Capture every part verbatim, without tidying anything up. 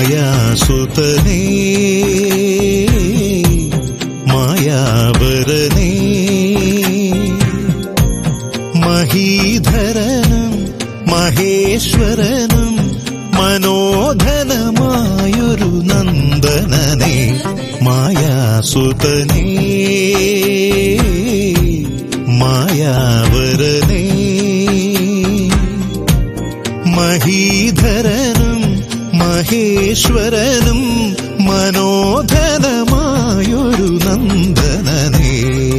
മായാസുതനേ മായാവരനേ മഹീധരനും മഹേശ്വരനും മനോധനമായൊരു നന്ദനനേ മായാസുതനേ മായാവരനേ മഹീധരനും മഹേശ്വരനും മനോധനമായൊരു നന്ദനനേ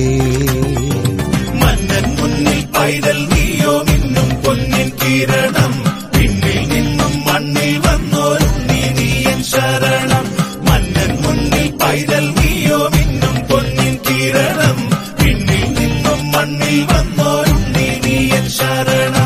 മന്നൻ മുന്നിൽ പൈതൽ നീയോ മിന്നും പൊന്നിൻ കിരണം പിന്നിൽ നിന്നും മണ്ണിൽ വന്നോരുണ്ണി നീയൻ ശരണം മന്നൻ മുന്നിൽ പൈതൽ നീയോ മിന്നും പൊന്നിൻ കിരണം പിന്നിൽ നിന്നും മണ്ണിൽ വന്നോരുണ്ണി നീയൻ ശരണം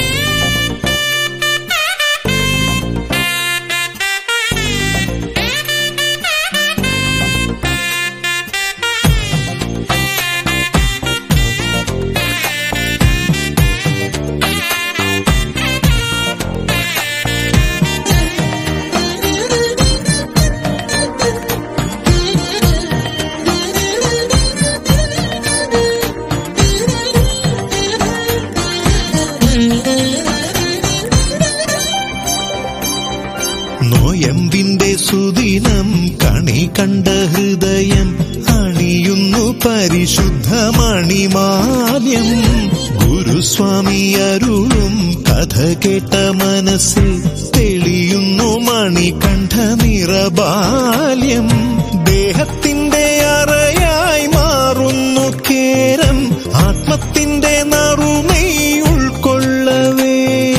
നോയമ്പിന്റെ സുദിനം കണി കണ്ട ഹൃദയം അണിയുന്നു പരിശുദ്ധമണിമാല്യം ഗുരുസ്വാമി അരുളും കഥ കേട്ട മനസ്സിൽ തെളിയുന്നു മണികണ്ഠ നിറബാല്യം ദേഹത്തിന്റെ അറയായി മാറുന്നു കേരം ആത്മത്തിന്റെ നറുമൈ ഉൾക്കൊള്ളവേ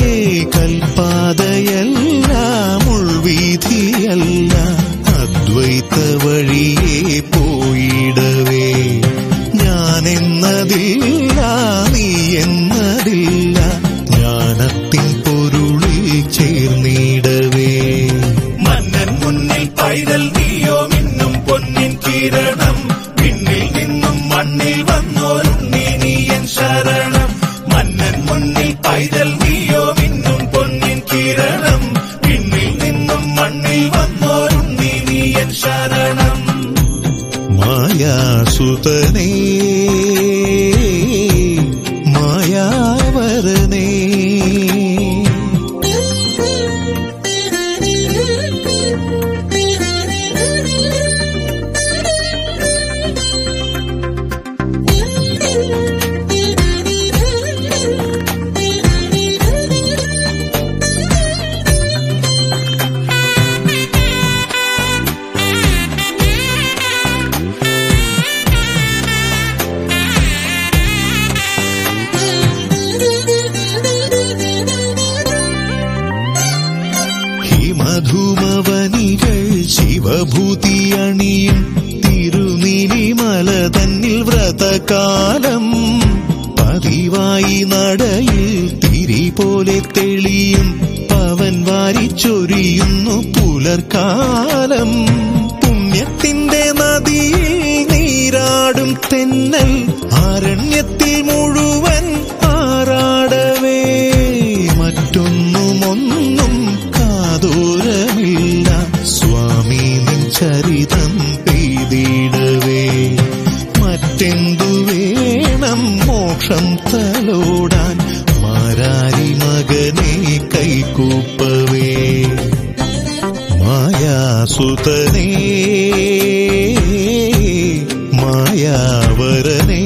കൽപ്പാതയല്ല വീതിയല്ല അദ്വൈത വഴിയെ പോയിടവേ ഞാനെന്നതില്ല നീ എന്നതില്ല ജ്ഞാനത്തിൻ പൊരുളിൽ ചേർന്നിടവേ മന്നൻ മുന്നിൽ പൈതൽ നീയോ മിന്നും പൊന്നിൻ കിരണം പിന്നിൽ നിന്നും മണ്ണിൽ വന്നോരുണ്ണി നീയൻ ശരണം മന്നൻ മുന്നിൽ പൈതൽ നീയോ മിന്നും പൊന്നിൻ കിരണം പിന്നിൽ നിന്നും മണ്ണിൽ വന്നോരുണ്ണി നീയൻ ശരണം മായാസുതനേ മായാവരനേ മധുമവനികൾ ശിവഭൂതി അണിയും തിരുനീലിമല തന്നിൽ വ്രതകാലം പതിവായി നടയിൽ തിരി പോലെ തെളിയും പവൻ വാരിച്ചൊരിയുന്നു പുലർക്കാലം പുണ്യത്തിന്റെ നദിയിൽ നീരാടും തെന്നൽ ആരണ്യത്തിൽ മുഴുവൻ ആറാടവേ മറ്റൊന്നുമൊന്നും ദൂരമില്ല സ്വാമി നിൻ ചരിതം പെയ്തിടവേ മറ്റെന്തു വേണം മോക്ഷം തലോടാൻ മാരാരി മകനെ കൈകൂപ്പവേ മായാസുതനേ മായാവരനേ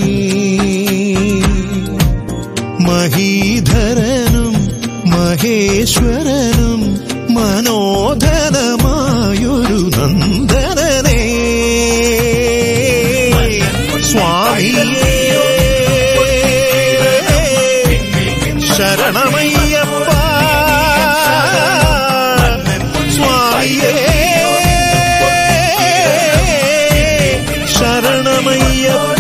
മഹീധരനും മഹേശ്വരനും മനോധനമായൊരു നന്ദനനേ സ്വാമിയേ ശരണമയ്യപ്പ സ്വാമിയേ ശരണമയ്യപ്പ